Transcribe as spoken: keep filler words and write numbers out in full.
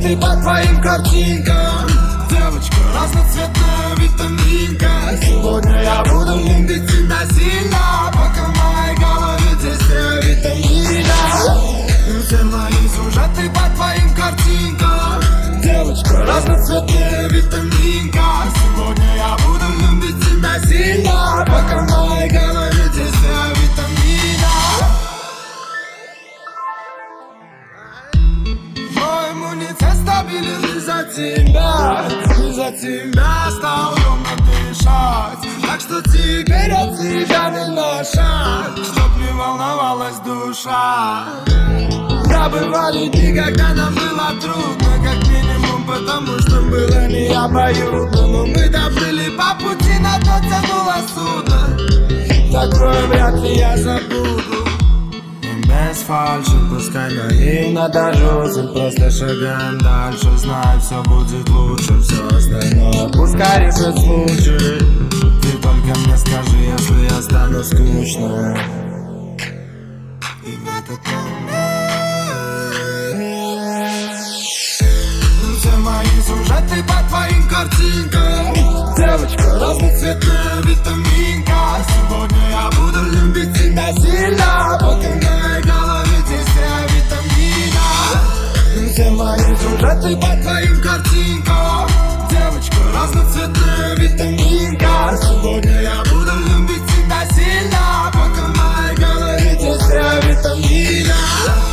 сюжеты по твоим картинкам. Девочка, разноцветная витаминка. Сегодня я буду любить тебя сильно, пока в моей голове действие витамина. Все мои сюжеты по твоим картинкам. Девочка, разноцветная витаминка. Сегодня я буду любить тебя сильно, пока в моей голове действие витамина. Мой иммунитет стабилен из-за тебя. Из-за тебя стал ровно дышать. Так что теперь от тебя не на шаг, чтоб не волновалась душа. Да, бывали дни, когда нам было трудно, как минимум, потому что было не обоюдно. Но мы доплыли по пути, на то тянуло судно. Такое вряд ли я забуду. И без фальши, пускай наивно даже очень просто шагаем дальше. Знаю, все будет лучше, все остальное пускай решит случай. Ты только мне скажи, если я стану скучно. И в этот момент все мои сюжеты по твоим картинкам. Девочка, разноцветная витаминка. Сегодня я буду любить тебя сильно, пока в моей голове действие витамина. Все мои сюжеты по твоим картинкам. Девочка, разноцветная витаминка. Сегодня я буду любить тебя сильно, пока в моей голове действие витамина.